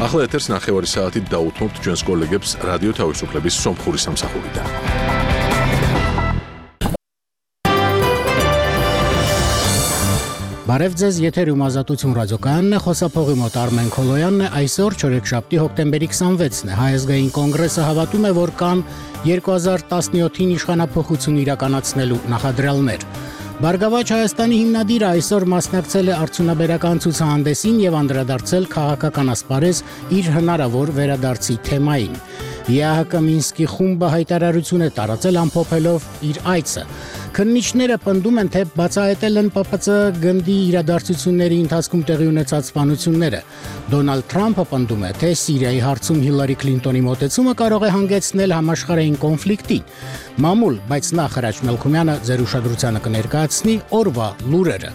ახლა ეთერს 9 საათით დაუთმობთ ჩვენს კოლეგებს რადიო თავისუფლების სომხური სამსახურიდან. Բարև ձեզ, եթերում ազատություն ռադիոկայանն է, խոսափողի մոտ Արմեն Քոլոյանն է, այսօր չորեքշաբթի հոկտեմբերի 26-ն է, Հայազգային կոնգրեսը հավատում է, որ կան 2017-ին իշխանափոխություն իրականացնելու նախադրյալներ։ Բարգավաճ Հայաստանի հիմնադիրը այսօր մասնակցել է արդյունաբերական ցուցահանդեսին եւ անդրադարձել քաղաքական ասպարեզ իր հնարավոր վերադարձի թեմային։ ԵԱՀԿ Մինսկի խումբը հայտարարություն է տարածել ամփոփելով իր այցը։ Քննիչները պնդում են, թե բացահայտել են ՊՊՑ գնդի իրադարձությունների ընթացքում տեղի ունեցած սպանությունները։ Դոնալդ Թրամփը պնդում է, թե Սիրիայի հարցում Հիլարի Քլինտոնի մոտեցումը կարող է հանգեցնել համաշխարհային կոնֆլիկտին։ Մամուլ, բայց նախ Հրաչ Մելքումյանը ձեր ուշադրությանը կներկայացնի օրվա լուրերը։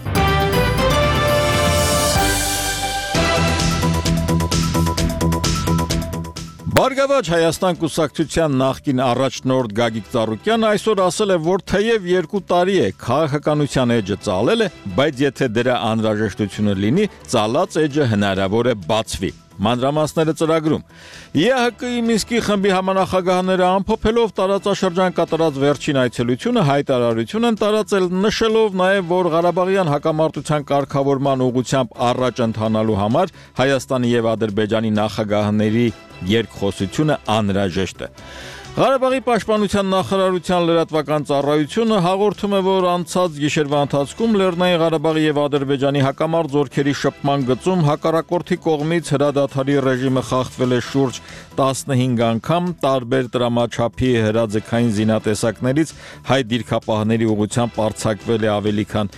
Բարգավաճ Հայաստան կուսակցության նախկին առաջնորդ Գագիկ Ծառուկյանը այսօր ասել է, որ թեև 2 տարի է քաղաքականության էջը ծալել է, բայց եթե դրա անհրաժեշտությունը լինի, ծալած էջը հնարավոր է բացվի։ Մանրամասները ծրագրում։ ԵԱՀԿ-ի Մինսկի խմբի համանախագահները ամփոփելով տարածաշրջան կատարած վերջին այցելությունը հայտարարություն են տարածել, նշելով նաև, որ Ղարաբաղյան հակամարտության կարգավորման ուղղությամբ առաջ ընթանալու համար Հայաստանի եւ Ադրբեջանի նախագահների երկխոսությունը անհրաժեշտ է։ Ղարաբաղի պաշտպանության նախարարության լրատվական ծառայությունը հաղորդում է, որ անցած գիշերվա ընթացքում Լեռնային Ղարաբաղի եւ Ադրբեջանի հակամարտ զորքերի շփման գծում հակառակորդի կողմից հրադադարի ռեժիմը խախտվել է շուրջ 15 անգամ, տարբեր տրամաչափի հրաձգային զինատեսակներից հայ դիրքապահների ուղղությամբ արձակվել է ավելի քան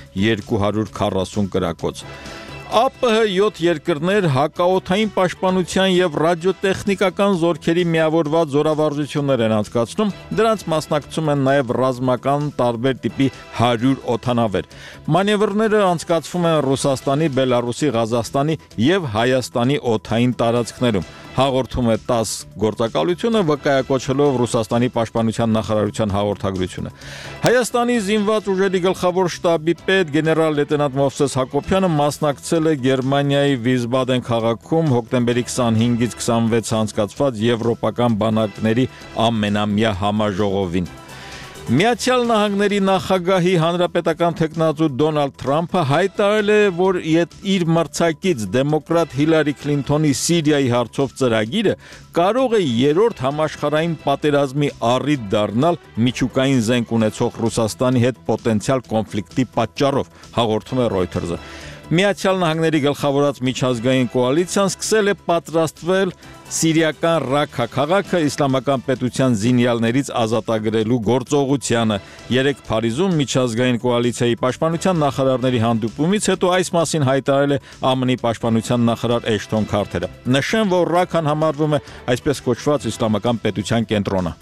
240 կրակոց։ ԱՊՀ 7 երկրներ հակաօդային պաշտպանության եւ ռադիոտեխնիկական զորքերի միավորված զորավարժություններ են անցկացնում, դրանց մասնակցում են նաեւ ռազմական տարբեր տիպի 100 օդանավեր։ Մանևրները անցկացվում են Ռուսաստանի, Բելարուսի, Ղազախստանի եւ Հայաստանի օդային տարածքներում։ Հաղորդում է 10 գործակալությունը վկայակոչելով Ռուսաստանի պաշտպանության նախարարության հաղորդագրությունը։ Հայաստանի զինված ուժերի գլխավոր շտաբի պետ գեներալ լեյտենանտ Մովսես Հակոբյանը մասնակցել է Գերմանիայի Վիզբադեն քաղաքում հոկտեմբերի 25-ից 26 անցկացված եվրոպական բանակների ամենամյա համաժողովին։ Միացյալ Նահանգների նախագահի հանրապետական թեկնածու Դոնալդ Թրամփը հայտարարել է, որ իր մրցակից դեմոկրատ Հիլարի Քլինտոնի Սիրիայի հարցով ծրագիրը կարող է երրորդ համաշխարհային պատերազմի առիթ դառնալ միջուկային զենք ունեցող Ռուսաստանի հետ պոտենցիալ կոնֆլիկտի պատճառով, հաղորդում է Reuters-ը։ Միացյալ Նահանգների գլխավորած միջազգային կոալիցիան սկսել է պատրաստվել Սիրիական Ռաքա քաղաքը իսլամական պետության զինյալներից ազատագրելու գործողությանը։ Երեկ Փարիզում միջազգային կոալիցիայի պաշտպանության նախարարների հանդիպումից հետո այս մասին հայտարարել է ԱՄՆ-ի պաշտպանության նախարար Էշթոն Քարթերը։ Նշեմ, որ Ռաքան համարվում է այսպես կոչված իսլամական պետության կենտրոնը։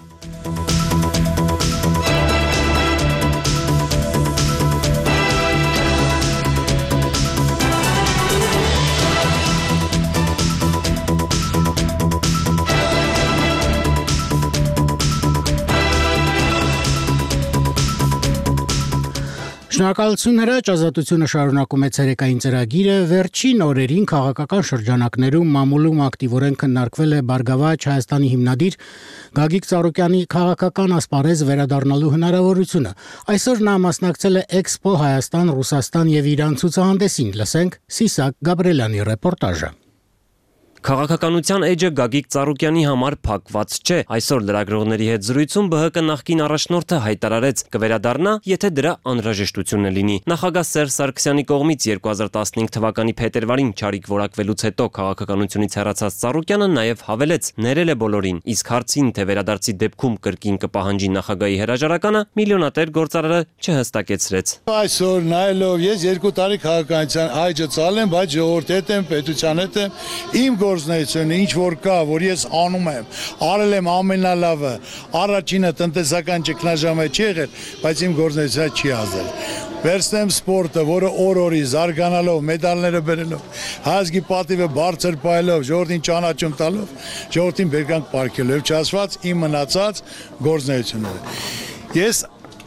Շնորհակալություն Հրաչ, ազատությունը շարունակում է ցերեկային ծրագիրը, վերջին օրերին քաղաքական շրջանակներում մամուլում ակտիվորեն քննարկվել է Բարգավաճ Հայաստանի հիմնադիր Գագիկ Ծառուկյանի քաղաքական ասպարեզ վերադառնալու հնարավորությունը։ Այսօր նա մասնակցել է Էքսպո Հայաստան, Ռուսաստան եւ Իրան ցուցահանդեսին, լսենք Սիսակ Գաբրելյանի ռեպորտաժը։ Քաղաքականության էջը Գագիկ Ծառուկյանի համար փակված չէ։ Այսօր լրագրողների հետ զրույցում ԲՀԿ նախկին առաջնորդը հայտարարեց կվերադառնա, եթե դրա անհրաժեշտությունը լինի։ Նախագահ Սերժ Սարգսյանի կողմից 2015 թվականի փետրվարին չարիք որակվելուց հետո քաղաքականությունից հեռացած Ծառուկյանը նաև հավելեց, ներել է բոլորին, իսկ հարցին, թե վերադարձի դեպքում կրկին կպահանջի նախագահի հրաժարականը, միլիոնատեր գործարարը չհստակեցրեց։ Այսօր նայելով ես 2 տարի քաղաքականության այջը ծալեմ, բայց ժողովրդի հետ եմ, պետության հետ եմ, իմ գործնեությունը ինչ որ կա, որ ես անում եմ, արել եմ ամենալավը, առաջինը տնտեսական ճգնաժամը չի եղել, բայց իմ գործնեությունը չի ազդել։ Վերցնեմ սպորտը, որը օր-օրի զարգանալով, մեդալները բերելով, հայազգի պատիվը բարձր պահելով, ժողովրդին ճանաչում տալով, ժողովրդին բերկանք պարգևելով, չասված իմ մնացած գործնեությունները։ Ես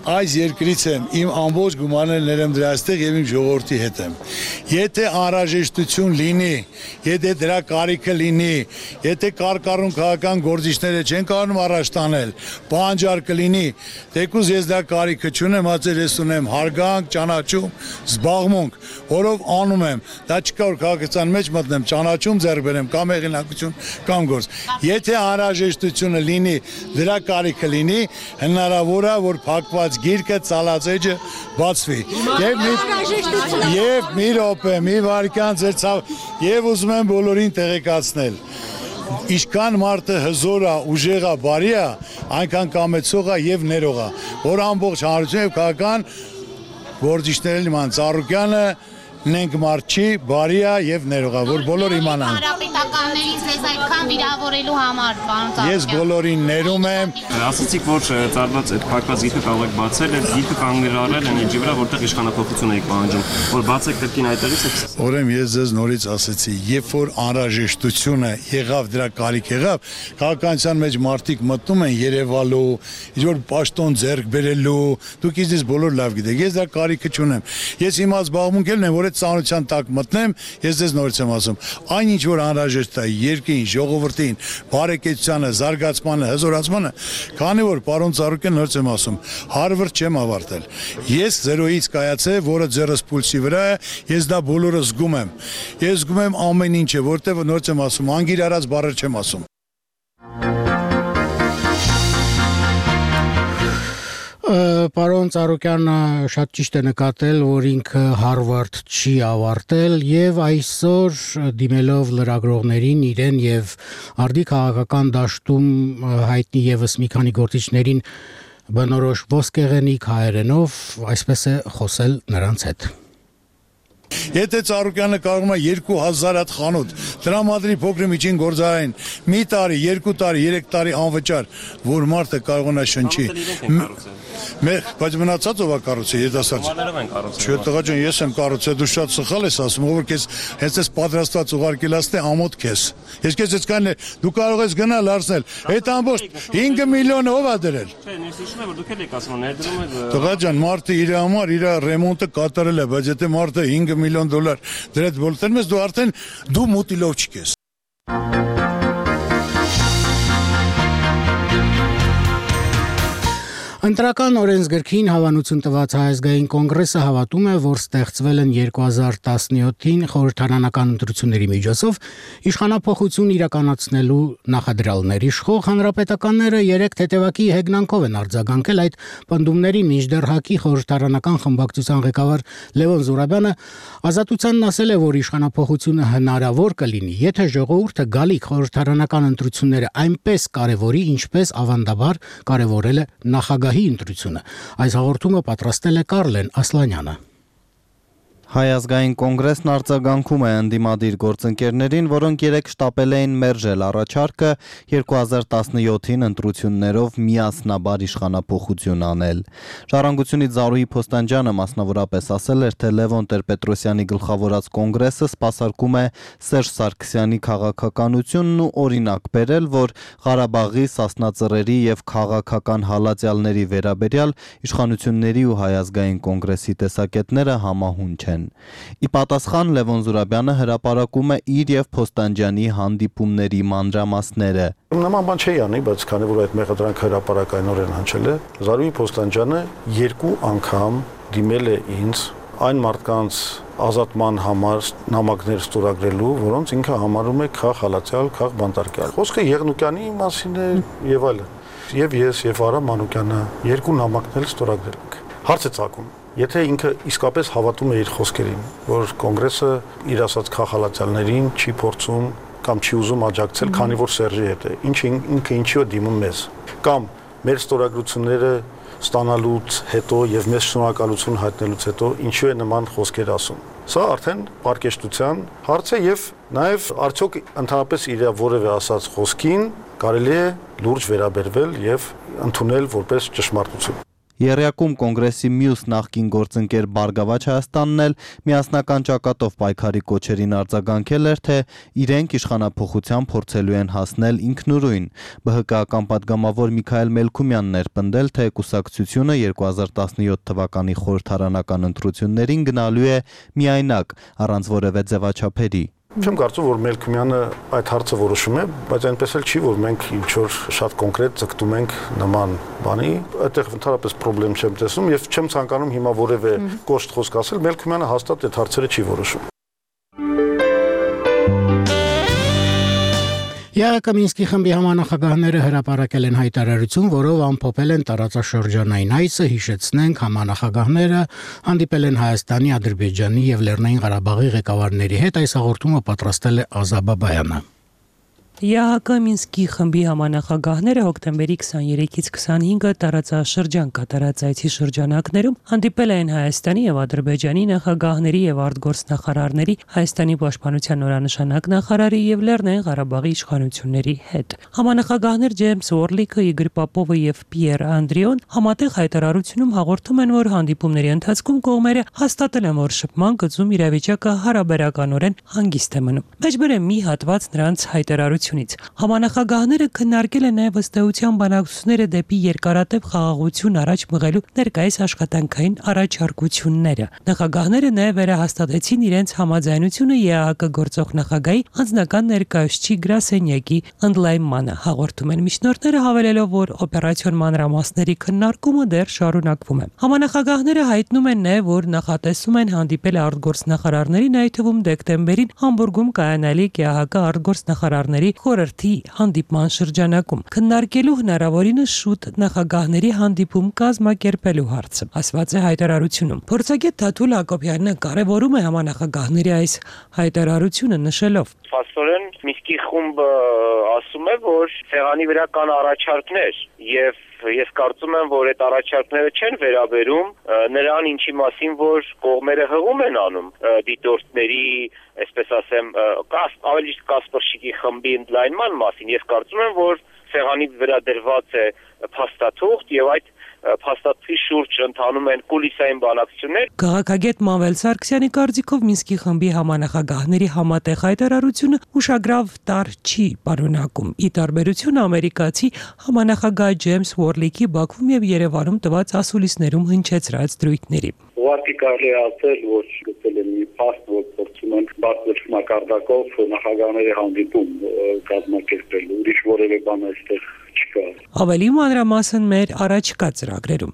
այս երկրից եմ, իմ ամբողջ գումարները ներեմ դրա այստեղ եւ իմ ժողովրդի հետ եմ։ Եթե անհրաժեշտություն լինի, եթե դրա կարիքը լինի, եթե կարկառուն քաղաքական գործիչները չեն կարողանում առաջ տանել, պահանջար կլինի, թեկուզ ես դա կարիքը չունեմ, հացեր ես ունեմ հարգանք, ճանաչում, զբաղմունք, որով անում եմ, դա չկա որ քաղաքացիական մեջ մտնեմ, ճանաչում ձեռք բերեմ, կամ հեղինակություն, կամ գործ։ Եթե անհրաժեշտությունը լինի, դրա կարիքը լինի, հնարավոր է որ փակված գիրկը ծալածեջը բացվի։ Եվ մի րոպե, մի վարքան ձեր ցավ, եւ ուզում եմ բոլորին տեղեկացնել։ Ինչքան մարդը հզոր է, ուժեղ է, բարի է, այնքան կամեցող է եւ ներող է, որ ամբողջ հանրությունը եւ քաղաքական գործիչներն իման Ծառուկյանը նենք մարդ չի, բարի է եւ ներող է, որ բոլոր իմանան։ Հանրապետականներից ձեզ այդքան վիրավորելու համար, պարոն Ծառուկյան։ Ես բոլորին ներում եմ։ Ասացիք, որ ծառված այդ փակված գիրքը կարող եք բացել, այդ գիրքը կանգնարել են էջի վրա, որտեղ իշխանապողություն եք պահանջում, որ բացեք կրկին այդտեղից եք։ Ուրեմն ես ձեզ նորից ասեցի, երբ որ անհրաժեշտությունը եղավ, դրա կարիք եղավ, քաղաքականության մեջ մարդիկ մտնում են Երևալու, ինչ որ պաշտոն ձեռք բերելու, դուք ինձ բոլոր լավ գիտեք, ես դա կարիքը չունեմ։ Ես հիմա զբաղմունք եմ, որ այդ ծանոթության տակ մտնեմ, ես ձեզ նորից եմ ասում, այն ինչ որ անհրաժեշտ է երկրին, ժողովրդին, բարեկեցությանը, զարգացմանը, հզորացմանը, քանի որ պարոն Ծառուկյան նորից եմ ասում, հարվրդ չեմ ավարտել։ Ես 0-ից կայացե, որը ձեռս պուլսի վրա է, ես դա բոլորը զգում եմ։ Ես զգում եմ ամեն ինչը, որտեղ նորից եմ ասում, անգիր արած բառեր չեմ ասում։ Պարոն Ծառուկյանը շատ ճիշտ է նկատել, որ ինքը Հարվարդ չի ավարտել եւ այսօր դիմելով լրագրողներին իրեն եւ արդի քաղաքական դաշտում հայտնի եւս մի քանի գործիչներին բնորոշ ոսկեղենիկ հայերենով այսպես է խոսել նրանց հետ։ Եթե Ծառուկյանը կարող է 2000 հատ խանութ տրամադրի փոքր միջին գործարային մի տարի, 2 տարի, 3 տարի անվճար, որ մարդը կարող է շնչի։ Բայց մնացած ով է կառուցել, երիտասարդ։ Չէ, տղա ջան, ես եմ կառուցել, դու շատ սխալ ես ասում, որ քեզ հենց այս պատրաստված ուղարկելաստ է ամոթ քեզ։ Ես քեզ այսքան դու կարող ես գնալ արսնել։ Այդ ամբողջ 5 միլիոնը ով է դրել։ Չէ, ես հիշում եմ, որ դուք եք ասում, ներդրում եք։ Տղա ջան, մարդը իր համար իր ռեմոնտը կատարել է, բայց եթե մարդը 5 միլիոն դոլար դրեց բոլտերում ես, դու արդեն դու մուտիլով չկես։ Ընտրական օրենսգրքին հավանություն տված Հայազգային կոնգրեսը հավատում է, որ ստեղծվել են 2017-ին խորհրդարանական ընտրությունների միջոցով իշխանափոխություն իրականացնելու նախադրյալներ։ Իշխող հանրապետականները 3 թեթևակի հեգնանքով են արձագանքել այդ պնդումներին, մինչդեռ ՀԱԿ-ի խորհրդարանական խմբակցության ղեկավար Լևոն Զուրաբյանը Ազատությանն ասել է, որ իշխանափոխությունը հնարավոր կլինի, եթե ժողովուրդը գալիք խորհրդարանական ընտրությունները այնպես կարևորի, ինչպես ավանդաբար կարևորել է նախագահի ընտրությունը։ Այս հաղորդումը պատրաստել է Կարլեն Ասլանյանը։ Հայազգային կոնգրեսն արձագանքում է ընդդիմադիր գործընկերներին, որոնք երեկ շտապել էին մերժել առաջարկը 2017-ին ընտրություններով միասնաբար իշխանափոխություն անել։ Ժառանգությունից Զարուհի Փոստանջյանը մասնավորապես ասել էր, թե Լևոն Տեր-Պետրոսյանի գլխավորած կոնգրեսը սպասարկում է Սերժ Սարգսյանի քաղաքականությունն ու օրինակ բերել, որ Ղարաբաղի, Սասնա Ծռերի եւ քաղաքական հալածյալների վերաբերյալ իշխանությունների ու Հայազգային կոնգրեսի տեսակետները համահունչ են։ Ի պատասխան Լևոն Զուրաբյանը հրապարակում է իր եւ Փոստանջյանի հանդիպումների մանրամասները։ Նման բան չի անի, բայց քանի որ այդ մեղադրանքը հրապարակայնորեն հնչել է, Զարուհի Փոստանջյանը 2 անգամ դիմել է ինձ այն մարդկանց ազատման համար նամակներ ստորագրելու, որոնց ինքը համարում է քաղ հալածյալ, քաղ բանտարկյալ։ Խոսքը Եղնուկյանի մասին է եւ այլն։ Եվ ես եւ Արա Մանուկյանը 2 նամակներ ստորագրել ենք։ Հարց է ցակում. Եթե ինքը իսկապես հավատում է իր խոսքերին, որ կոնգրեսը իր ասած քաղաքացիներին չի փորձում կամ չի ուզում աջակցել, քանի որ Սերժի հետ է, ինքը ինչի է դիմում մեզ, կամ մեր ստորագրությունները ստանալուց հետո եւ մեզ շնորհակալություն հայտնելուց հետո ինչու է նման խոսքեր ասում։ Սա արդեն պարկեշտության հարց է եւ նաեւ արդյոք ընդհանրապես իր որևէ ասած խոսքին կարելի է լուրջ վերաբերվել եւ ընդունել որպես ճշմարտություն։ Եռյակում կոնգրեսի մյուս նախկին գործընկեր Բարգավաճ Հայաստանն էլ միասնական ճակատով պայքարի կոչերին արձագանքել էր, թե իրենք իշխանափոխության փորձելու են հասնել ինքնուրույն։ ԲՀԿ-ական պատգամավոր Միքայել Մելքումյանն էր պնդել, թե կուսակցությունը 2017 թվականի խորհրդարանական ընտրություններին գնալու է միայնակ, առանց որևէ ձևաչափերի։ Չեմ կարծում, որ Մելքումյանը այդ հարցը որոշում է, բայց այնպես էլ չի, որ մենք ինչ-որ շատ կոնկրետ ձգտում ենք նման բանի, այդտեղ ընդհանրապես խնդրեմ չեմ տեսնում եւ չեմ ցանկանում հիմա որևէ կոշտ խոսք ասել, Մելքումյանը հաստատ այդ հարցերը չի որոշում։ ԵԱՀԿ Մինսկի խմբի համանախագահները հրապարակել են հայտարարություն, որով ամփոփել են տարածաշրջանային այցը, հիշեցնենք, համանախագահները հանդիպել են Հայաստանի, Ադրբեջանի եւ Լեռնային Ղարաբաղի ղեկավարների հետ, այս հաղորդումը պատրաստել է Ազա Բաբայանը։ ԵԱՀԿ Մինսկի խմբի համանախագահները հոկտեմբերի 23-ից 25-ը տարածաշրջան կատարած այցի շրջանակներում հանդիպել են Հայաստանի եւ Ադրբեջանի նախագահների եւ արտգործնախարարների, Հայաստանի պաշտպանության նորանշանակ նախարարի եւ Լեռնային Ղարաբաղի իշխանությունների հետ։ Համանախագահներ Ջեյմս Ուորլիքը, Իգոր Պապովը եւ Պիեր Անդրիոն համատեղ հայտարարությունում հաղորդում են, որ հանդիպումների ընթացքում կողմերը հաստատել են, որ շփման գծում իրավիճակը հարաբերականորեն հանգիստ է մնում։ Մեջբեր է մի հատված նրանց հայտարարություն Համանախագահները քննարկել են նաև ըստեյության բանակցությունները դեպի երկարատև խաղաղություն առաջ մղելու ներկայիս աշխատանքային առաջարկությունները։ Նախագահները նաև վերահաստատեցին իրենց համաձայնությունը ԵԱՀԿ գործող նախագահի անձնական ներկայացուցիչ գրասենյակի ընդլայնմանը։ Հաղորդում են միջնորդները, հավելելով, որ օպերացիոն մանրամասների քննարկումը դեռ շարունակվում է։ Համանախագահները հայտնում են նաև, որ նախատեսում են հանդիպել արտգործնախարարներին, այդ թվում դեկտեմբերին Համբուրգում կայանալիք ԵԱՀԿ արտգործնախարարների խորհրդի հանդիպման շրջանակում քննարկելու հնարավորինս շուտ նախագահների հանդիպում կազմակերպելու հարցը, ասված է հայտարարությունում։ Փորձագետ Թաթուլ Հակոբյանը կարևորում է համանախագահների այս հայտարարությունը նշելով. Փաստորեն Մինսկի խումբը ասում է, որ ցեղանի վրա կան առաջարկներ եւ ես կարծում եմ, որ այդ առաջարկները չեն վերաբերում նրան, ինչի մասին որ կողմերը հղում են անում դիտորդների, այսպես ասեմ, ավելի Կասպրշիկի խմբի ընդլայնման մասին։ Ես կարծում եմ, որ ցեղանի վրա դրված է փաստաթուղթ եւ այդ փաստաթղթի շուրջ ընթանում են կուլիսային բանակցություններ։ Քաղաքագետ Մանվել Սարգսյանի կարծիքով Մինսկի խմբի համանախագահների համատեղ հայտարարությունը ուշագրավ տար չի պարունակում։ Ի տարբերություն ամերիկացի համանախագահ Ջեյմս Ուորլիքի Բաքվում եւ Երևանում տված ասուլիսներում հնչեցրած դրույթների։ Ուղղակի կարելի է ասել, որ գտել են մի փաստ, որ փորձում են բարձր մակարդակով նախագահների հանդիպում կազմակերպել, ուրիշ որևէ բան այստեղ չկա։ Ավելի մանրամասն մեր առաջկա ծրագրերում։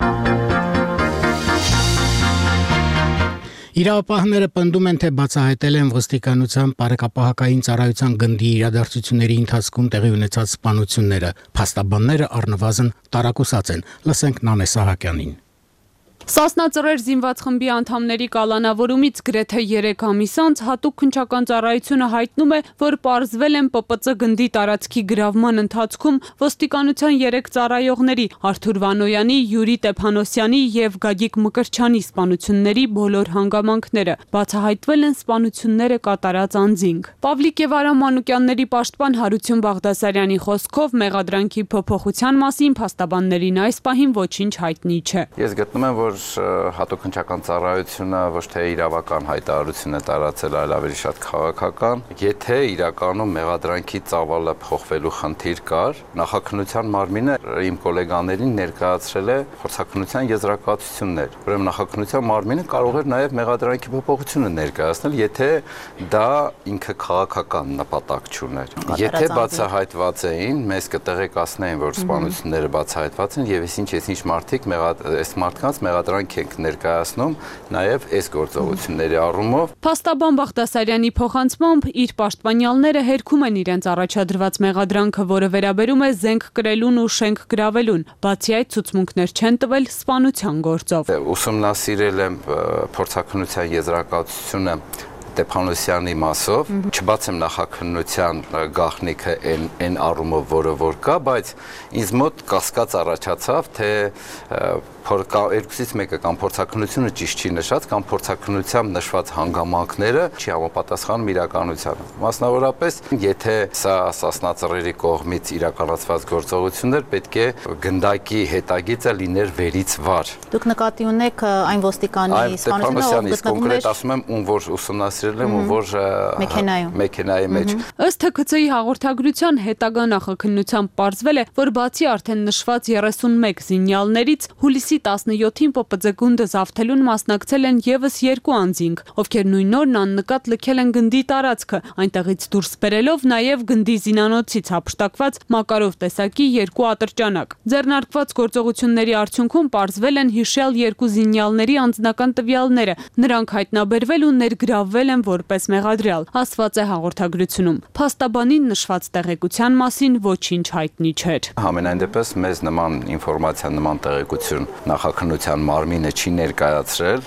Իրավապահները պնդում են, թե բացահայտել են ոստիկանության բարեկապահական ծառայության գնդի իրադարձությունների ընթացքում տեղի ունեցած սպանությունները։ Փաստաբանները առնվազն տարակուսած են։ Լսենք Նանե Սահակյանին։ Սասնա ծռեր զինված խմբի անդամների կալանավորումից գրեթե 3 ամիս անց հատուկ քննչական ծառայությունը հայտնում է, որ պարզվել են ՊՊՑ գնդի տարածքի գրավման ընթացքում ոստիկանության 3 ծառայողների՝ Արթուր Վանոյանի, Յուրի Տեփանոսյանի եւ Գագիկ Մկրչյանի սպանությունների բոլոր հանգամանքները։ Բացահայտվել են սպանությունները կատարած անձինք։ Պավլիկ եւ Արամ Մանուկյանների պաշտպան Հարություն Բաղդասարյանի խոսքով մեղադրանքի փոփոխության մասին փաստաբաններին այս պահին ոչինչ հայտնի չէ։ Ես գտնում եմ, որ հատուկ քննչական ծառայությունը ոչ թե իրավական հայտարարություն է տարածել, այլ ավելի շատ քաղաքական։ Եթե իրականում մեղադրանքի ծավալը փոխվելու խնդիր կար, նախաքննության մարմինը իմ գոլեգաներին ներկայացրել է փորձաքննության եզրակացություններ։ Ուրեմն նախաքննության մարմինը կարող էր նաև մեղադրանքի փոփոխությունը ներկայացնել, եթե դա ինքը քաղաքական նպատակ չուներ։ Եթե բացահայտված էին, մեզ կտեղեկացնեին, որ սպանությունները բացահայտված են եւ ինչ մարդիկ այս մարդկանց մեղադրանք ենք ներկայացնում նաև այս գործողությունների առումով։ Փաստաբան Բաղդասարյանի փոխանցմամբ իր պաշտպանյալները հերքում են իրենց առաջադրված մեղադրանքը, որը վերաբերում է զենք կրելուն ու շենք գրավելուն։ Բացի այդ, ցուցմունքներ չեն տվել սպանության գործով։ Ուսումնասիրել եմ փորձաքննության եզրակացությունը Ստեփանոսյանի մասով, չբացեմ նախաքննության գաղտնիքը այն առումով, որը որ կա, բայց ինձ մոտ կասկած առաջացավ, թե երկուսից մեկը կամ փորձաքննությունը ճիշտ չի նշած, կամ փորձաքննությամբ նշված հանգամանքները չի համապատասխանում իրականությանը։ Մասնավորապես, եթե սա Սասնա կողմից իրականացված գործողություններ, պետք է գնդակի հետագիծը լիներ վերից վար։ Դուք նկատի ունեք այն ոստիկանի իշխանությունը, ով գտնվում էր ասում եմ, ում որ ուսումնասիրել եմ, ում որ մեքենայի մեջ։ Ըստ ՀՔՑ-ի հաղորդագրության հետագա նախաքննությամբ պարզվել է, որ բացի արդեն նշված 31 զինյալներից հուլիսի 17-ին ՊՊԾ գունդը զավթելուն մասնակցել են եւս 2 անձինք, ովքեր նույն օրն աննկատ լքել են գնդի տարածքը, այնտեղից դուրս բերելով նաեւ գնդի զինանոցից հափշտակված Մակարով տեսակի 2 ատրճանակ։ Ձեռնարկված գործողությունների արդյունքում պարզվել են հիշյալ 2 զինյալների անձնական տվյալները, նրանք հայտնաբերվել ու ներգրավվել են որպես մեղադրյալ, ասված է հաղորդագրությունում։ Փաստաբանին նշված տեղեկության մասին ոչինչ հայտնի չէր։ Համենայն դեպս մեզ նման ինֆորմացիա, նման տեղեկություն նախաքննության մարմինը չի ներկայացրել։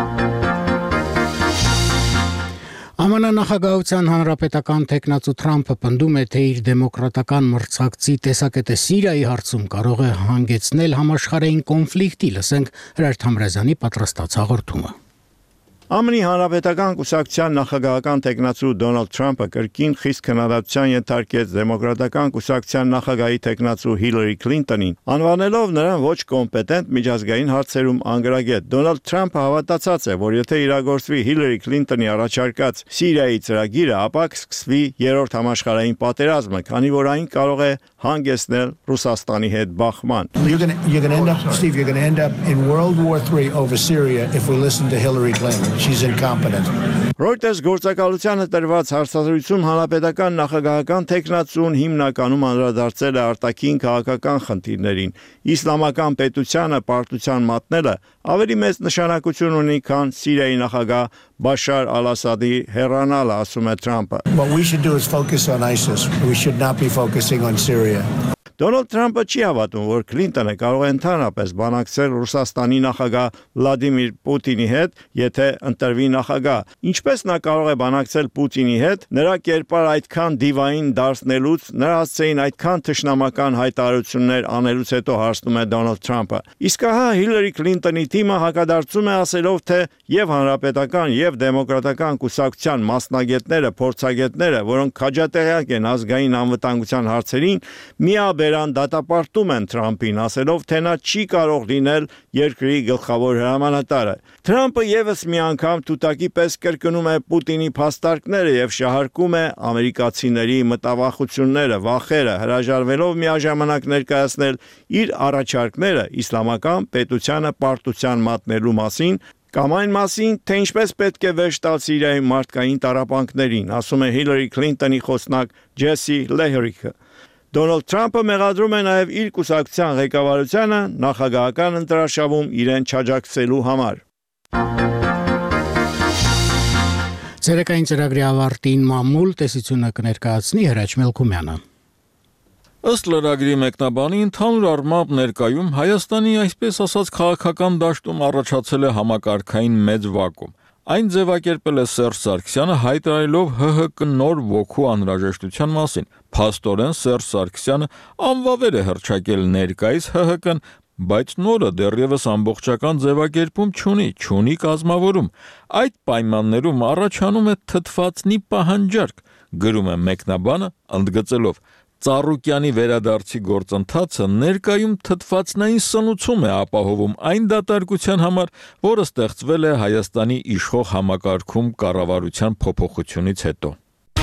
ԱՄՆ նախագահության հանրապետական տեխնացու Թրամփը պնդում է, թե իր դեմոկրատական մրցակցի տեսակետը Սիրիայի հարցում կարող է հանգեցնել համաշխարհային կոնֆլիկտի, լսենք Հրայր Թամրազյանի պատրաստած հաղորդումը։ ԱՄՆ-ի հանրապետական կուսակցության նախագահական տեխնացու Դոնալդ Թրամփը կրկին խիստ քննադատության ենթարկեց դեմոկրատական կուսակցության նախագահի տեխնացու Հիլարի Քլինտոնին, անվանելով նրան ոչ կոմպետենտ միջազգային հարցերում անգրագետ։ Դոնալդ Թրամփը հավատացած է, որ եթե իրագործվի Հիլարի Քլինտոնի առաջարկած Սիրիայի ծրագիրը, ապա կսկսվի երրորդ համաշխարհային պատերազմը, քանի որ այն կարող է հանգեցնել Ռուսաստանի հետ բախման։ You're going to end up in World War III over Syria if we listen to Hillary Clinton. She's incompetent. Reuters գործակալությանը տրված հարցազրույցում հանրապետական նախագահական տեխնացուն հիմնականում անդրադարձել է արտաքին քաղաքական խնդիրներին։ Իսլամական պետությանը պարտության մատնելը ավելի մեծ նշանակություն ունի, քան Սիրիայի նախագահ Բաշար Ալ-Ասադի հեռանալը, ասում է Թրամփը։ What we should do is focus on ISIS. We should not be focusing on Syria. Դոնալդ Թրամփը չի հավատում, որ Քլինտոնը կարող է ընդհանրապես բանակցել Ռուսաստանի նախագահ Վլադիմիր Պուտինի հետ, եթե ընտրվի նախագահ։ Ինչպես նա կարող է բանակցել Պուտինի հետ, նրա կերպար այդքան դիվային դարձնելուց, նրա հասցեին այդքան թշնամական հայտարարություններ անելուց հետո հարցնում է Դոնալդ Թրամփը։ Իսկ ահա Հիլարի Քլինտոնի թիմը հակադարձում է ասելով, թե եւ հանրապետական եւ դեմոկրատական կուսակցության մասնագետները, փորձագետները, որոնք քաջատեղյակ են ազգային անվտանգության հարցերին, միաբերան դատապարտում են Թրամփին, ասելով, թե նա չի կարող լինել երկրի գլխավոր հրամանատարը։ Թրամփը եւս մի անգամ թութակի պես կրկնում է Պուտինի փաստարկները եւ շահարկում է ամերիկացիների մտավախությունները, վախերը, հրաժարվելով միաժամանակ ներկայացնել իր առաջարկները իսլամական պետությանը պարտության մատնելու մասին, կամ այն մասին, թե ինչպես պետք է վերջ տալ Սիրիայի մարդկային տառապանքներին, ասում է Հիլարի Քլինտոնի խոսնակ Ջեսի Լեհրիքը։ Դոնալդ Թրամփը մեղադրում է նաև իր կուսակցության ղեկավարությանը նախագահական ընտրարշավում իրեն չաջակցելու համար։ Ցերեկային ծրագրի ավարտին մամուլ տեսությունը կներկայացնի Հրաչ Մելքումյանը։ Ըստ լրագրի մեկնաբանի, ընդհանուր առմամբ ներկայում Հայաստանի այսպես ասած քաղաքական դաշտում առաջացել է համակարգային մեծ վակուում։ Այն ձևակերպել է Սերժ Սարգսյանը, հայտարարելով ՀՀԿ նոր ոգու անհրաժեշտության մասին։ Փաստորեն Սերժ Սարգսյանը անվավեր է հռչակել ներկայիս ՀՀԿ-ն, բայց նորը դեռևս ամբողջական ձևակերպում չունի կազմավորում։ Այդ պայմաններում առաջանում է թթվածնի պահանջարկ, գրում է մեկնաբանը, ընդգծելով. Ծառուկյանի վերադարձի գործընթացը ներկայում թթվածնային սնուցում է ապահովում այն դատարկության համար, որը ստեղծվել է Հայաստանի իշխող համակարգում կառավարության փոփոխությունից հետո։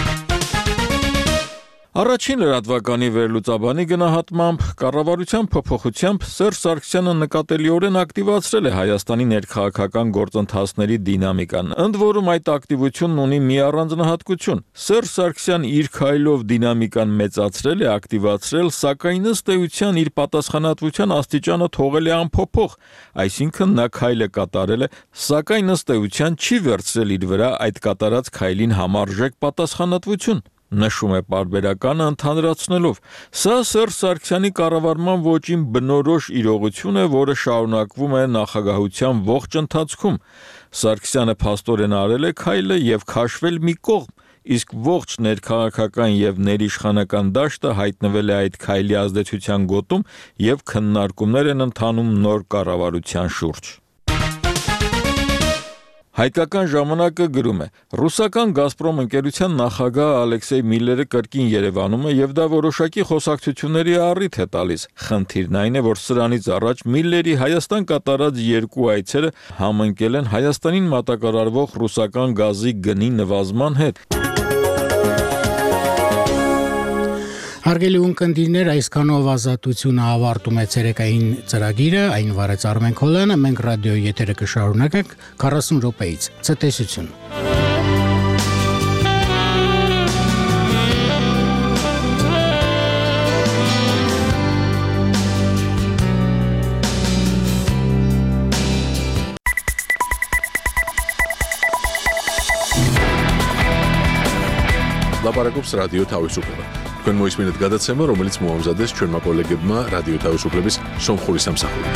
Առաջին լրատվականի վերլուծաբանի գնահատմամբ կառավարության փոփոխությամբ Սերժ Սարգսյանը նկատելիորեն ակտիվացրել է Հայաստանի ներքաղաքական գործընթացների դինամիկան, ընդ որում այդ ակտիվությունն ունի մի առանձնահատկություն։ Սերժ Սարգսյանը իր քայլով դինամիկան մեծացրել է, ակտիվացրել, սակայն ըստ էության իր պատասխանատվության աստիճանը թողել է անփոփոխ, այսինքն նա քայլը կատարել է, սակայն ըստ էության չի վերցրել իր վրա այդ կատարած քայլին համարժեք պատասխանատվություն։ նշում է պարբերականը ընդհանրացնելով. Սա Սերժ Սարգսյանի կառավարման ոճին բնորոշ իրողություն է, որը շարունակվում է նախագահության ողջ ընթացքում։ Սարգսյանը փաստորեն արել է քայլը եւ քաշվել մի կողմ, իսկ ողջ ներքաղաքական եւ ներիշխանական դաշտը հայտնվել է այդ քայլի ազդեցության գոտում եւ քննարկումներ են ընթանում նոր կառավարության շուրջ։ Հայկական ժամանակը գրում է. Ռուսական Գազպրոմ ընկերության նախագահ Ալեքսեյ Միլլերը կրկին Երևանում է եւ դա որոշակի խոսակցությունների առիթ է տալիս։ Խնդիրն այն է, որ սրանից առաջ Միլլերի Հայաստան կատարած երկու այցերը համընկել են Հայաստանին մատակարարվող ռուսական գազի գնի նվազման հետ։ Հարգելի ունկնդիրներ, այսքանով ազատությունը ավարտում է ցերեկային ծրագիրը, այն վարեց Արմեն Քոլյանը, մենք ռադիոյի եթերը կշարունակենք 40 րոպեից։ Ցտեսություն։ Լապարակոպս ռադիո თავისუფლება. Თქვენ მოისმინეთ გადაცემა, რომელიც მოამზადეს ჩვენმა კოლეგებმა რადიო თავისუფლების სომხური სამსახური.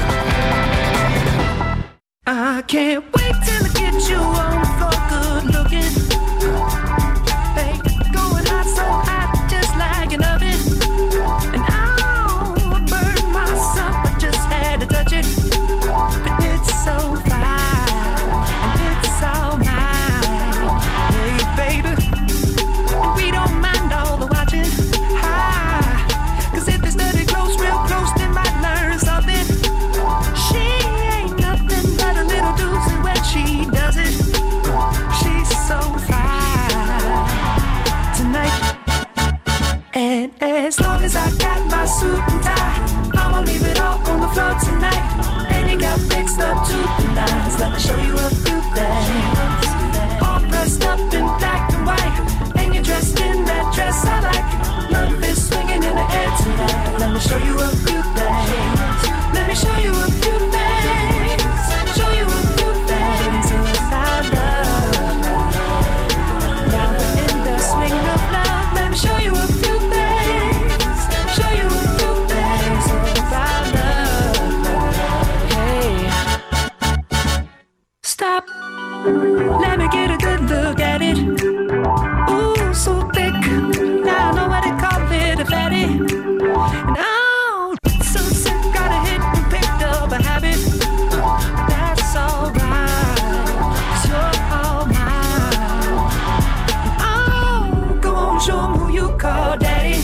I can't wait till I get you on the floor good looking. Hey, going hot so hot just like an oven. And I'll burn myself, I just had to touch it. But it's so fine, and it's all mine. Hey baby, we don't mind all the watching. Cause if they study close, real close, they might learn something. She ain't nothing but a little doozy when she does it. She's so fine tonight. And as long as I got my suit and tie, I'ma leave it all on the floor tonight. And you got fixed up to the nines. Let me show you a few things. All dressed up in black and white, and you're dressed in that dress I like. Love is swinging in the air tonight. Let me show you a few things. Let me show you a few things. Show you a few things inside love. Now we're in the swing of love. Let me show you a few things. Show you a few things inside love. Hey, stop. Let me get a good look at it. Ooh, so thick. Now I know what they call it, a fatty. And oh, so sick, got a hit and picked up a habit. That's alright, cause you're all mine. Oh, go on, show 'em who you call daddy.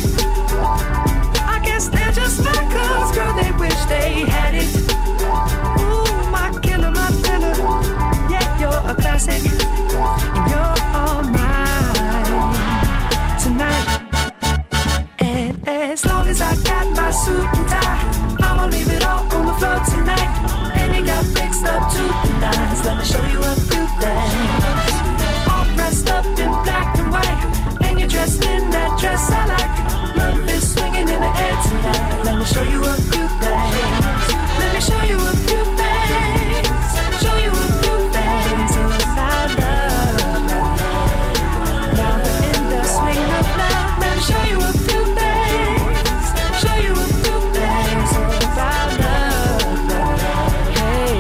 I guess they're just like us, girl, they wish they had it. Ooh, my killer, my thriller. Yeah, you're a classic, and you're all mine tonight. And as long as I got my suit and tie, I'ma leave it all on the floor tonight. And you got fixed up to the nines. Let me show you a few things. All dressed up in black and white, and you're dressed in that dress I like. Love is swinging in the air tonight. Let me show you a few things. Let me show you a few things. Show you a few things inside love. Now we're in the swing of love. Let me show you a few things. Show you a few things inside love. Hey,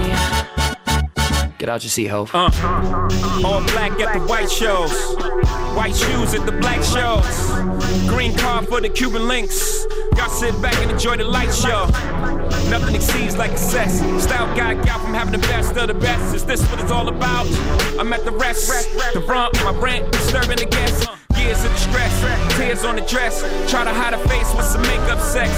get out your seat, ho. All black at the white shows, white shoes at the black shows, green car for the Cuban links. Y'all sit back and enjoy the light show. Nothing exceeds like excess. Style guy got from having the best of the best. Is this what it's all about? I'm at the rest. The front, my brand, disturbing the guests. Years of distress, tears on the dress. Try to hide a face with some makeup sex.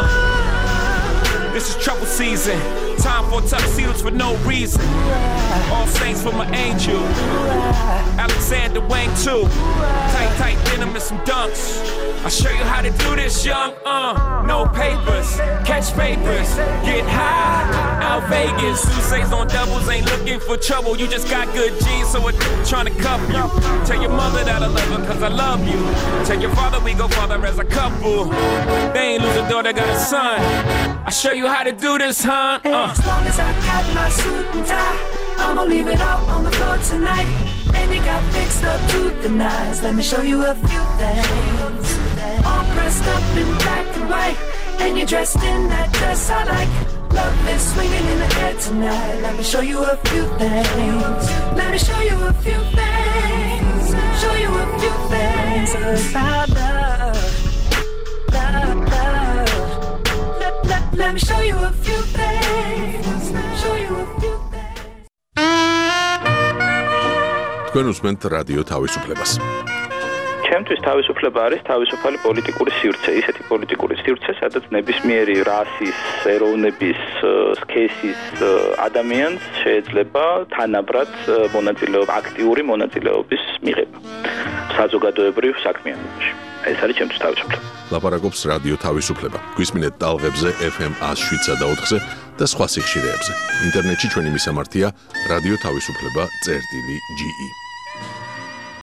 This is trouble season. Time for tuxedos for no reason. All saints for my angel. Alexander Wang too. Tight denim and some dunks. I'll show you how to do this, young. No papers, catch papers, get high. Out Vegas, Sousa's on doubles, ain't looking for trouble. You just got good genes, so we're trying to cuff you. Tell your mother that I love her, cause I love you. Tell your father we go father as a couple. They ain't lose a daughter, got a son. I'll show you how to do this, huh? As long as I got my suit and tie, I'ma leave it all on the floor tonight. And you got fixed up to recognize. Let me show you a few things. All dressed up in black and white, and you're dressed in that dress I like. Love is swinging in the air tonight. Let me show you a few things. Let me show you a few things. Show you a few things about love. Love, love. Let me show you a few things. Show you a few things. თქვენ უსმენთ რადიო თავისუფლებას. ჩემთვის თავისუფლება არის თავისუფალი პოლიტიკური სივრცე, ისეთი პოლიტიკური სივრცე, სადაც ნებისმიერი რასის, ეროვნების, სქესის ადამიანს შეიძლება თანაბრად აქტიური მონაწილეობის მიღება საზოგადოებრივ საქმიანობაში. ეს არის ჩემთვის თავისუფლება. ლაპარაკობს რადიო თავისუფლება. გვისმინეთ ტალღებზე FM 107 და 4-ზე და სხვა სიხშირეებზე. ინტერნეტში ჩვენი მისამართია რადიო თავისუფლება.ge